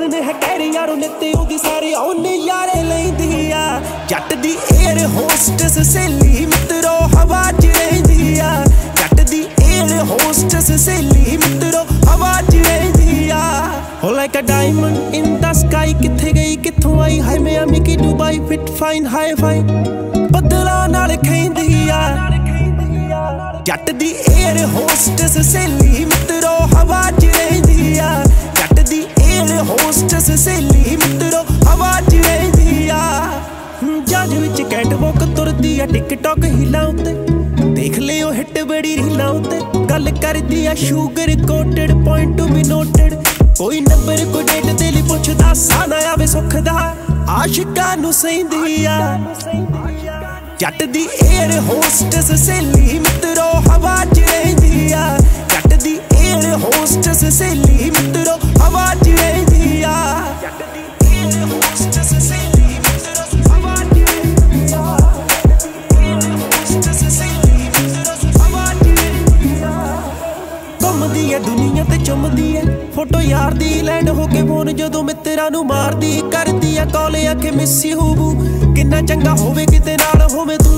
ਨੇ ਹੈ ਕਹਿ ਯਾਰੋ ਨਿੱਤੇ ਉਹਦੀ ਸਾਰੇ ਉਹਨੇ ਯਾਰੇ ਲੈਂਦੀ ਆ ਜੱਟ ਦੀ ਏਅਰ ਹੋਸਟਸ ਸਹੇਲੀ ਮਿੱਤਰੋ ਹਵਾ 'ਚ ਰਹਿੰਦੀ ਆ ਜੱਟ ਦੀ ਏਅਰ ਹੋਸਟਸ ਸਹੇਲੀ ਮਿੱਤਰੋ ਹਵਾ 'ਚ ਰਹਿੰਦੀ ਆ ਹੋ like a diamond in the sky ਕਿੱਥੇ ਗਈ ਕਿੱਥੋਂ ਆਈ ਹਾਈ ਮਿਆਮੀ ਕੀ Dubai fit fine hi fine ਬੱਦਲਾਂ ਨਾਲ ਖੈਂਦੀ ਆ ਜੱਟ ਦੀ ਏਅਰ ਹੋਸਟਸ ਸਹੇਲੀ ਮਿੱਤਰੋ ਹਵਾ 'ਚ ਰਹਿੰਦੀ ਆ ਜੱਟ ਦੀ ਏਅਰ ਹੋਸਟਸ ਸਹੇਲੀ ਮਿੱਤਰੋ ਹਵਾ 'ਚ ਰਹਿੰਦੀ ਆ ਜੱਜ ਵਿੱਚ ਕੈਟਵਾਕ ਤੁਰਦੀ ਆ ਟਿਕਟੌਕ ਹੀਲਾਂ ਉੱਤੇ ਦੇਖ ਲਿਓ ਹਿੱਟ ਬੜੀ ਰੀਲਾਂ ਉੱਤੇ ਗੱਲ ਕਰਦੀ ਆ sugar coated point to be noted ਕੋਈ ਨੰਬਰ ਕੋਈ ਡੇਟ ਦੇ ਲਈ ਪੁੱਛਦਾ ਸਾਹ ਨਾ ਆਵੇ ਸੁੱਖ ਦਾ ਆਸ਼ਿਕਾਂ ਨੂੰ ਸਹਿੰਦੀ ਆ ਜੱਟ ਦੀ ਏਅਰ ਹੋਸਟਸ ਸਹੇਲੀ ਮਿੱਤਰੋ ਹਵਾ 'ਚ ਰਹਿੰਦੀ ਆ ਜੱਟ ਦੀ ਏਅਰ ਹੋਸਟਸ ਸਹੇਲੀ ਮਿੱਤਰੋ ਹਵਾ 'ਚ ਰਹਿੰਦੀ ਆ ਜੱਟ ਦੀ ਏਅਰ ਹੋਸਟਸ ਸਹੇਲੀ ਮਿੱਤਰੋ ਹਵਾ 'ਚ ਰਹਿੰਦੀ ਆ ਹੋਸਟਸ ਸਹੇਲੀ ਮਿੱਤਰੋ ਹਵਾ 'ਚ ਰਹਿੰਦੀ ਆ ਘੁੰਮਦੀ ਐ ਦੁਨੀਆ ਤੇ ਚੁੰਮਦੀ ਐ ਫੋਟੋ ਯਾਰ ਦੀ ਲੈਂਡ ਹੋ ਕੇ ਫੋਨ ਜਦੋਂ ਮਿੱਤਰਾਂ ਨੂੰ ਮਾਰਦੀ ਕਰਦੀ ਆ ਕਾਲ ਆਖੇ ਮਿਸ ਯੂ ਬੂ ਕਿੰਨਾ ਚੰਗਾ ਹੋਵੇ ਕਿਤੇ ਨਾਲ ਹੋਵੇ ਤੂੰ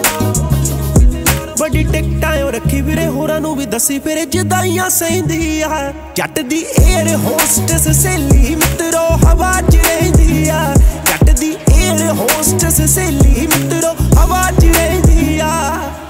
ਵੱਡੀ ਟਿਕਟਾਂ ਰੱਖੀ ਵੀਰੇ ਹੋਰਾਂ ਨੂੰ ਵੀ ਦੱਸੀ ਫਿਰ ਜਦਾਈਆਂ ਸਹਿੰਦੀ ਆ ਜੱਟ ਦੀ ਏਅਰ ਹੋਸਟਸ ਸਹੇਲੀ ਮਿੱਤਰੋ ਹਵਾ 'ਚ ਰਹਿੰਦੀ ਆ ਜੱਟ ਦੀ ਏਅਰ ਹੋਸਟਸ ਸਹੇਲੀ ਮਿੱਤਰੋ ਹਵਾ 'ਚ ਰਹਿੰਦੀ ਆ